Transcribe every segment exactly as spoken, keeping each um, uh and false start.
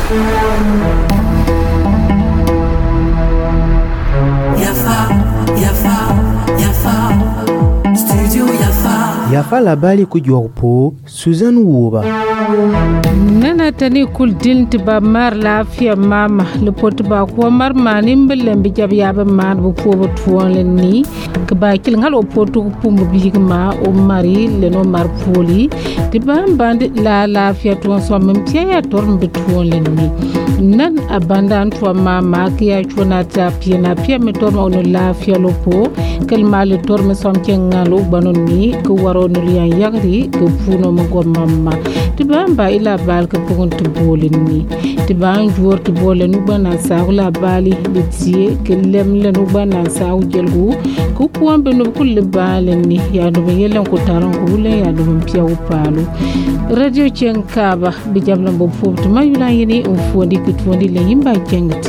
Yafa, Yafa, Yafa, Studio Yafa. Yafa labari kujwapo Susan Wuba. Nana tani kul dinti ba mar lafiya mama lupot ba ko mar manim belen bi jab yaba man bu po tuwon ni ka ba kil ngal opotu pumbu bi ma o mari le no mar poli ti ba bandi la lafiya tuwon so mem tiya tor mbi tuwon ni nan abandan to mama ki ya chuna ta pina pia me tor no lafiya lopo kal mal tor me som ngalo banon ni ko waro no lian yagri ko puno mo go mama ti ba ba ila bal ka bugun to bolin ni ti ba njor to bolen nu bana sa la bali de tie ke lem le nu bana sa jelgu ku ko be no kul balen ni ya do yelen ko taron ko le ya do pia u palu radio chenkaba bi jamla bo fofu ma yula yini o fondi ko fondi le yimba jengti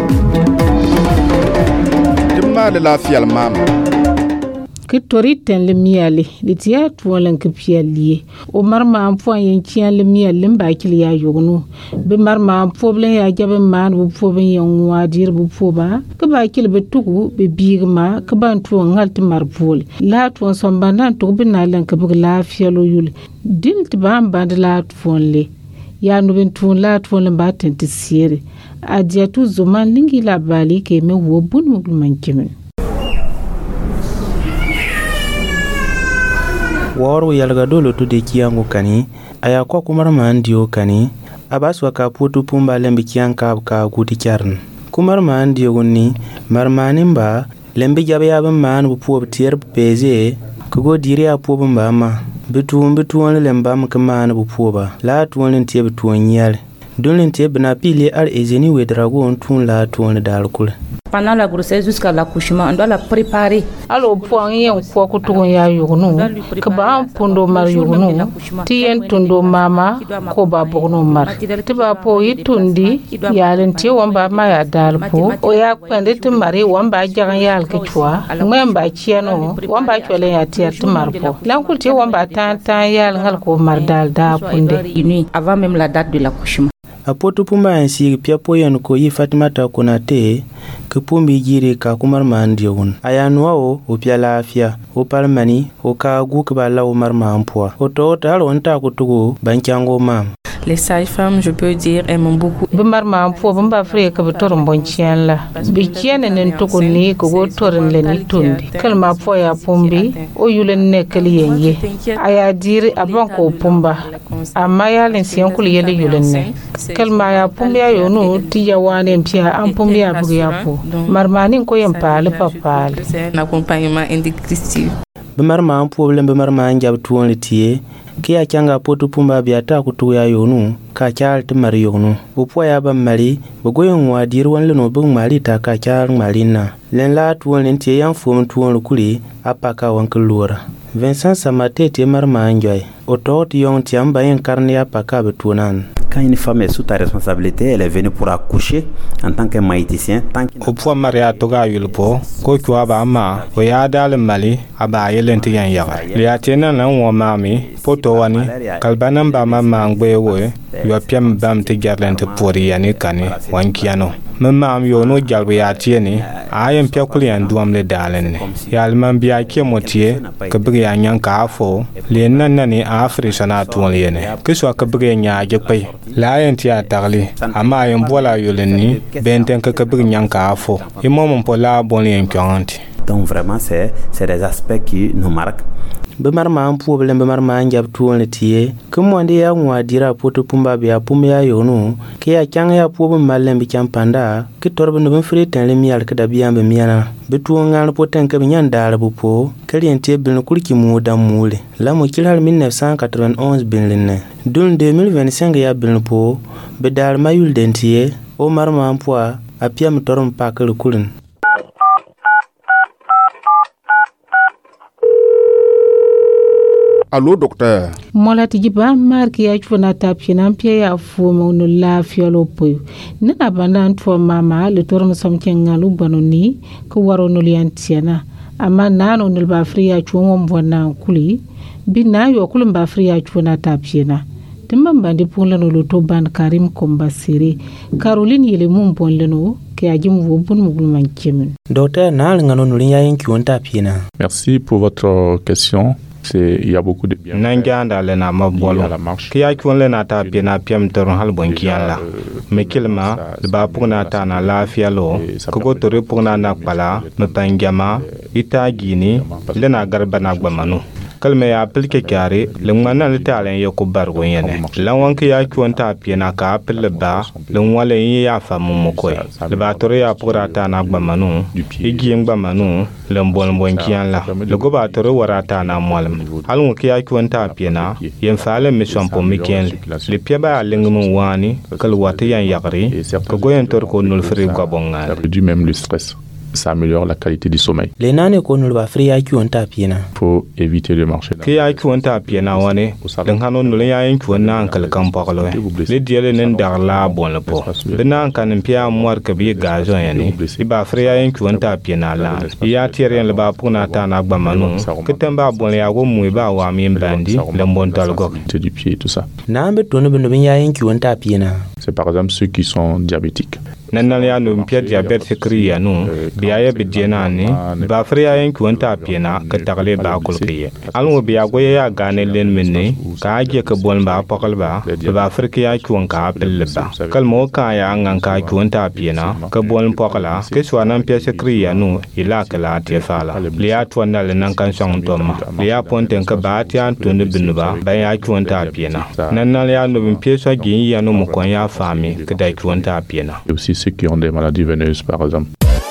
dimma la lafiya mama kitori ten le miale litia tuolen ke pialie o marma ampo yen kian le miale mba kili ya yogno be marma ampo ble ya jabe man bu fobe yen wadir bu foba ke ba kili be tugu be bigma ke ban to ngalti marpol la to sombana to bina len ke bu la fialo yul din tibam band la fonle ya no ben tun la fonle ba tenti sire adia tu zoman lingi la bali ke me wo bun mo mankimen Waro yalga dolo to de kiyango kani aya kwa kumar mandio kani abaswa ka putu pumba lembi kiyanka ka guti charn kumar mandio gonni marmanimba lembi jabe yaban man bu puob tier peze kugo dire a puob mbama bitu bitu won lemba mkman bu puoba la tuwon tie bitu nyal dolin tie bna pile ar ezeni wedrago on tun la tuwon dal kul. Pendant la grossesse jusqu'à l'accouchement, on doit la préparer. Alors, pour y en quoi que tu ya yugno, que ba pondo mar yugno, tien tundo mama, ko ba bono mar. Te ba po itundi, ya lenti wamba ma ya dalpo, o ya kwende te mari wamba jagan ya alkichwa, mwemba chiano, wamba chwele ya tia te marpo. Lankul ti wamba tan tan ya ngal ko mar dal da punde. Avant même la date de l'accouchement. Apoto puma ansi pia poyen ko yi Fatimata konate ke pumbi jiri ka kumar mandiyon ayanwa o o pia lafiya o palmani o ka gu ke bala o mar mampwa o to ta ron ta ko tugo bankango mam. Les sages-femmes, je peux dire, elles m'ont beaucoup. Bimar ma po bimba free ka bitorum bonchien la. Bichien nen to ni ko go toren le ni tundi. Kalma po ya pumbi o yulen ne kali yenye. Aya dire abon ko pumba. Amma ya len siyan kul yele yulen ne. Kalma ya pumbi ya yonu ti ya wane mpia am pumbi ya bugu ya po. Marmanin ko yem pale papal. Un accompagnement indescriptible. Bimar ma problem bimar ma njab tuon litie. Kia changa potu pumba biata kutu ya yonu ka chal te mari yonu upo ya ba mari bogoyo ngwa dirwan leno bung mari ta ka chal marina len la tuon ente yan fom tuon kuli apaka wankulura Vincent Samate te mar manjoy otot yon tiamba yen karne apaka betunan. Quand une femme est sous ta responsabilité, elle est venue pour accoucher en tant que maïticien. Au point Maria Toga Yulpo, Kokuaba Bama, Oyada le Mali, Aba Yelenti Yara. Liatena Nan Mami, Potowani, Kalbanam Bama Mangwe, Yopiam Bam Tigarlent Puri Yanikani, Wankiano. Mamma Yono Jalbiatieni, I am Piaculi and Duam le Dalen. Yalman Biaki Motier, Cabrian Yankafo, Lena Nani Afrisana Tuoliene, Kiswa Cabrian Yape. Lion tia tarli, ama yon bola yoleni, benten que cabrin yanka afo, et mon pola bonli inquiante. Donc vraiment, c'est des aspects qui nous marquent. Bemar ma problem bemar ma njab tuon letie, kumo ande ya ngwa dira poto pumba bia pumba ya yonu, ke ya kyang ya pobo malem bi champanda, ke torbe no ben freten le mial ke da biambe miana. Betu ngal poten ke binyan dara bu po, kaliente bin kulki mu da mule. La mo kilal mille neuf cent quatre-vingt-onze bin lenne. Dun deux mille vingt-cinq ya bin po, be dar mayul dentie, o mar ma ampoa, a piam torom pakal kulin. Allô, docteur. Mola tijiba marki ya chuna tapina mpia ya fumo no la fiolo poyo. Nana banda ntwa mama le torum somkenga lubano ni ko waro no liantiana. Ama nano nilba fria chungo mbwana kuli bina yo kulumba fria chuna tapina. timban bandi pulano lo to ban Karim Kombasiri Caroline yele mum bonleno ke ajim wo bun mugul man kemen docteur nal ngano nulin yayin kiwon tapina. Merci pour votre question. C'est, il y a beaucoup de bien. Nanganda le na mabolo ki ya kiwon le na ta pina piam toron hal bonkiyan la me kilma ba pugna ta na lafiya lo ko go tore pugna na kpala me pangama ita gini le na garba na gbamanu kalme ya pilke kyare le ngana le talen yo ko bargo yene lawan ki ya kiwon ta pina ka pil ba le wale ya fa mum ko le ba tore ya pugna ta na gbamanu igi gbamanu le mbon bonkiyan la le go ba tore warata na molam alun ki ya kiwon ta pina yen faale mission pour miken le piaba lengum wani kal wati yan yagri ko goyen tor ko nul fri gabonga réduit même le stress. Ça améliore la qualité du sommeil. Les nane ko nul ba fri ya kiwon ta pina. Faut éviter de marcher. Ki ya kiwon ta pina wani dan hanon nul ya yin kiwon na ankal kan pakalo le diele nen dar la bon le po dina kan pia moar ka bi gajon yani iba fri ya yin kiwon ta pina la ya tieren le ba puna ta na gbamanu kitamba bon ya go mu ba wa mi bandi le bon talgo du pied tout ça. Na be to no be no ya yin kiwon ta pina. C'est par exemple ceux qui sont diabétiques. Nanal ya no mpia diabète fikri ya no biya ya bidjena ni ba friya yin kwanta piena ka tagle ba kulkiye alwo biya go ya gane len minne ka age ka bon ba pakal ba ba friki ya kwon ka pel ba kalmo ka ya ngan ka kwanta piena ka bon pakala ke swana mpia fikri ya no ila kala te fala liya twana le nan kan song toma liya ponten ka ba ti an tunde binuba ba ya kwanta piena nanal ya no mpia so gi ya no mo kon ya fami ka dai kwanta piena ceux qui ont des maladies veineuses par exemple.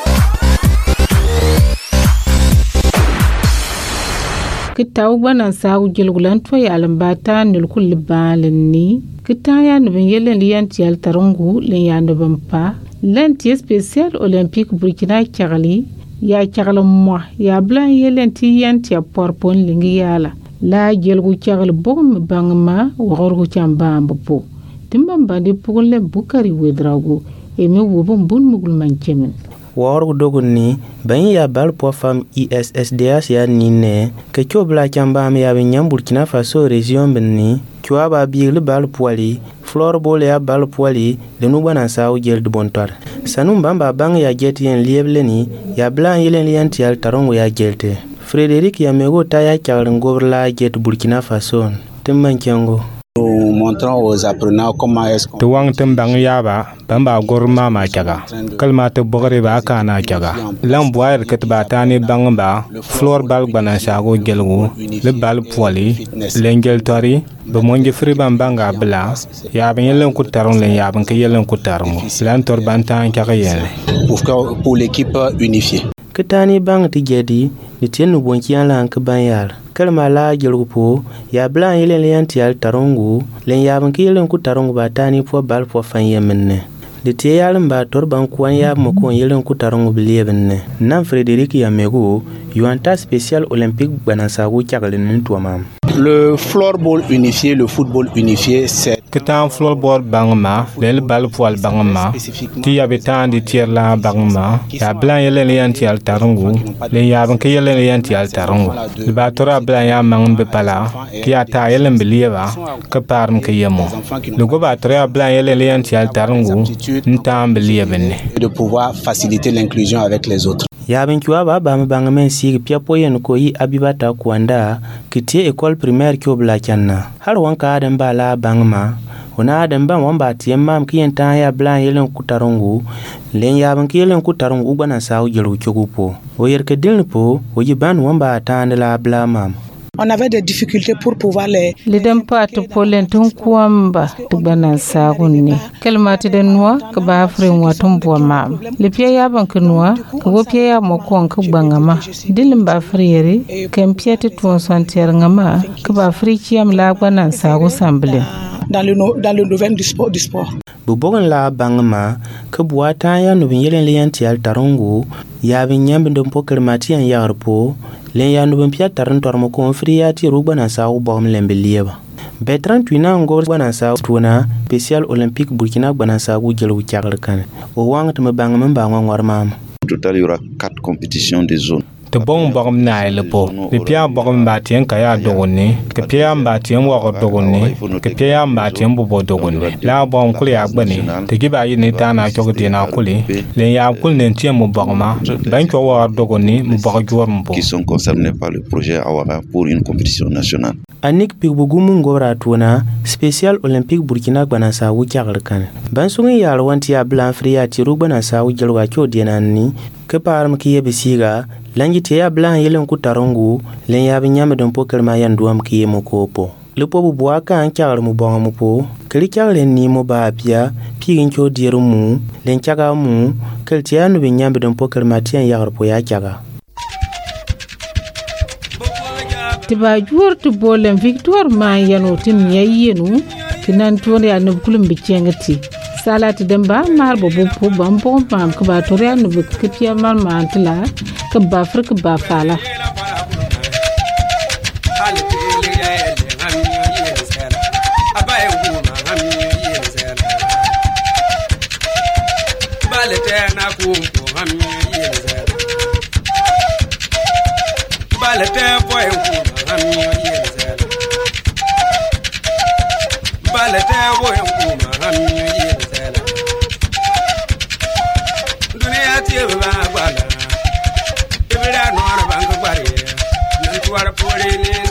Kitaw bana sawu jelgulan to ya lambata nil kulli balanni kitaya no ben yelen liyanti al tarungu len ya no bampa lenti spécial olympique Burkina Faso ya chagala mo ya blan yelen ti yanti a porpon lingi yala la jelgu chagal bom bangma wogorgu chamba mbo timbam bandi pugulle Bukari Wedrago emi wobon bun mugul manchemen worgu dogun ni ban ya bal po fam I S S D S ya ni ne ke chobla chamba am ya nyam Burkina Faso region benni chwa ba bi le bal poali flor bol ya bal poali de nu bana saw gel de bontor sanum bamba bang ya jet yen lieble ni ya blan yelen lianti al tarongo ya gelte Frédéric ya mego ta ya chawren gobrla jet Burkina Faso temman kengo. Nous montrons aux apprenants comment est-ce qu'on... Tuwang tembang yaba, bamba gorma ma chaga. Kalma te bogre ba kana chaga. Lamboir ket batani bangba, flor bal bana shago gelgu, le bal poili, l'engel tori, be monje fri bambanga bla, yaben yelen kutarong len yaben ke yelen kutarong. Lantor bantan chaga yele. Pour pour l'équipe unifiée. Ketani bang ti jedi, ni tienu bonkian la anke banyal. Kalma la jelgupo ya blan yelen lianti al tarongu len yaban ki yelen ku tarongu batani po bal po fanyemne de te yalan ba torban kuan ya mo kon yelen ku tarongu bilebenne nan Frédéric ya mego yuanta spécial olympique banansagu chagalin to mam. Le floorball unifié, le football unifié, c'est Ketan floorball bangma, le bal poil bangma, ti habitant di tier la bangma, ya blan yele lianti al tarongu, le yaban ke yele lianti al tarongu. Le batora blan ya mang be pala, ki ata yele mbelieva, ke parm ke yemo. Le go batora blan yele lianti al tarongu, nta mbelievenne. De pouvoir faciliter l'inclusion avec les autres. Ya ben kiwa ba ba mbanga men sigi pia poyen ko yi abibata kuanda kitie école primaire ki obla channa har wanka adam ba la bangma ona adam ban wamba tiem mam ki enta ya blan yelen kutarongu len ya ban ki yelen kutarongu bana sawu jelu chogupo o yerke diln po o yiban wamba tande la bla mam. On avait des difficultés pour pouvoir les... Les dempat polen ton kuamba to bana sagunni. Kelmati de noa ka ba fren watum bo mam. Le pia ya ban ka noa ka wo pia ya mo kon ka bangama. Dilim ba friere kem pia te ton santier ngama ka ba fri kiam la bana sagu samble. Dans le no, dans le domaine du sport du sport. Bubogan la bangama ka buata ya no bin yelen lianti al tarongo ya bin nyambe ndom poker matian yarpo len ya no bin pia taran tormo ko friati rubana sawu bom lembe lieba Bertrand Twina ngor bana sawu tuna spécial olympique Burkina bana sawu jelu chagar kan o wang tama bangama bangwa ngor mam. Au total il y aura quatre compétitions de zone. te bong bogum na le po le pia bogum ba tien ka ya dogoni ke pia ba tien wa dogoni ke pia ba tien bo bo dogoni la bong kuli ya gbani te giba yi ni ta na chogo de na kuli le ya kul ne tien mo bogma ban ko wa dogoni mo bog jor mo qui sont concernés par le projet Awara pour une compétition nationale. Anik Pigbugumu ngora tuna Special Olympic Burkina Gbana sa wu kyagar kan ban sungi yar wanti ya blan friya ti rugbana sa wu jelwa kyo denanni ke param ki yebe siga langi te ya blan yelen ku tarongu len ya bi nyame don poker ma yan duam ki yemo kopo le po bu aka an kyagar mu bon mu po kali kyagar ni mo ba bia pigin kyo dieru mu len kyaga mu kel ti anu bi nyame don poker ma ti yan yagar po ya kyaga tiba juor to bolem victor ma yano tim yayenu tinan tore anu kulum bicengati salat demba mar bo bo bam bom pam ka ba tore anu bikipia mar mantla ka ba frika ba fala Dunia tiba bala, ibra nora bangku bari, nanti wara puri ni.